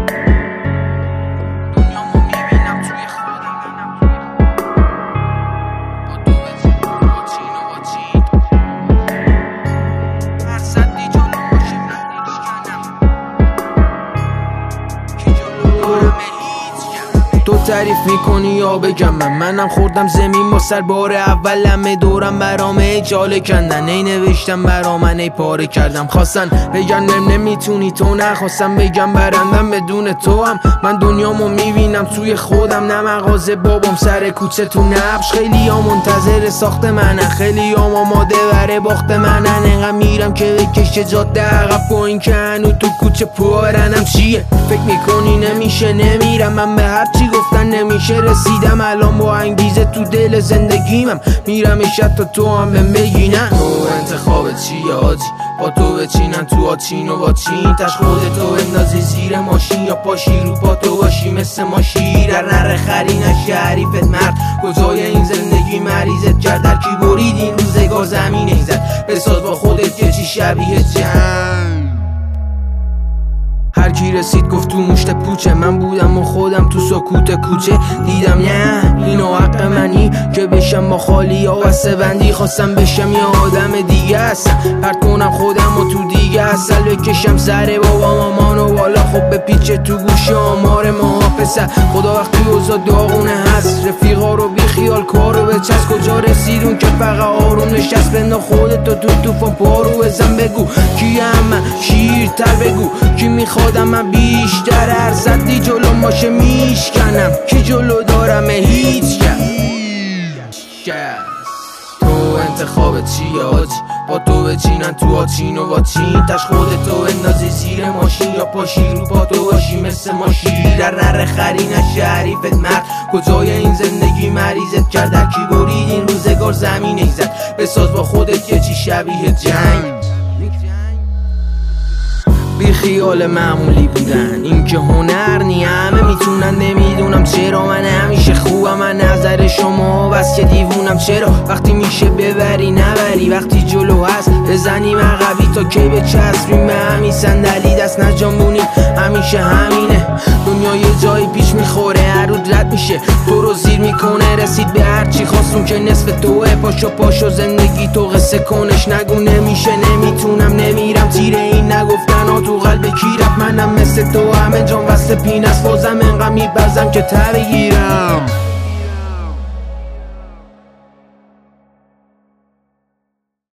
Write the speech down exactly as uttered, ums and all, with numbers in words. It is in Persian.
تو تعریف میکنی یا بگم من منم خوردم زمین با سر بار اول همه دورم برام ای جاله کندن ای نوشتم برا من ای پاره کردم خواستن بگن نم نمیتونی تو نخواستم بگم برندم بدون تو هم من دنیامو میبینم توی خودم نه مغازه بابام سر کوچه تو نبش خیلی ها منتظر ساخت منن خیلی ها آماده بره باخت منن انقدر میرم که بکشه جاده عقب با این که هنو تو کوچه پارنم چیه فکر میکنی نمیشه نمیرم من به هرچی گفتن نمیشه رسیدم الان با انگیزه تو دل زندگیمم میرم شب تا تو هم بهم بگی نه تو انتخاب چیه آجی با تو بچینن تو آچین و با چین تش خودتو اندازی زیر ماشین یا پاشی رو پا تو باشی مثل ماشی در نره خری نشی حریفت مرد کجای این زندگی مریضت کرد در کی برید این روزگار زمین ایزد بساز با خودت که چی شبیه جنگ هر کی رسید گفت تو مشت پوچه من بودم و خودم تو سکوت کوچه دیدم نه اینو حق منی که بشم با خالی ها وسته بندی خواستم بشم یه آدم دیگه هستم پرد کنم خودم و تو دیگه اصل بکشم سر بابا مامان و بالا خب به پیچه تو گوش آمار ماها پسر خدا وقتی اوزا داغونه هست رفیقا رو بی خیال کارو به چست کجا رسیدون که فقط آروم نشست بندا خودتو تو توفان پارو بزن بگو کی هم شیرتر بگو کی میخوادم من بیشتر ارزدی جلو ماشه میشکنم کی جلو دارم هیچ کس تو انتخاب چیه آجی با تو بچینن تو آچین و با چین تش خودتو اندازی زیر ماشین یا پاشی رو پا تو باشی مثل ماشی در نره خری نشی حریفت مرد کجای این زندگی مریضت کرد در کی برید این روزگار زمین ایزد بساز با خودت که چی شبیه جنگ بی خیال معمولی بودن این که هنر نی همه میتونن نمیدونم چرا من همیشه خوبم من نظر شما بس که دیوونم چرا وقتی میشه ببری نبری وقتی جلو هست بزنیم عقبی تا کی به چسبیم به همین صندلی دست نجنبونیم همیشه همینه دنیا یه جایی پیش میخوره هر رو رد میشه تو رو زیر میکنه رسید به هرچی خواستون که نصف توه پاشو پاشو زندگی تو قصه کنش نگو نمیشه نمیتونم نمیرم تیره این نگفتن تو قلب کی رفت منم مثل تو همه جان وسط پینست بازم انقدر میبزم که تا بگیرم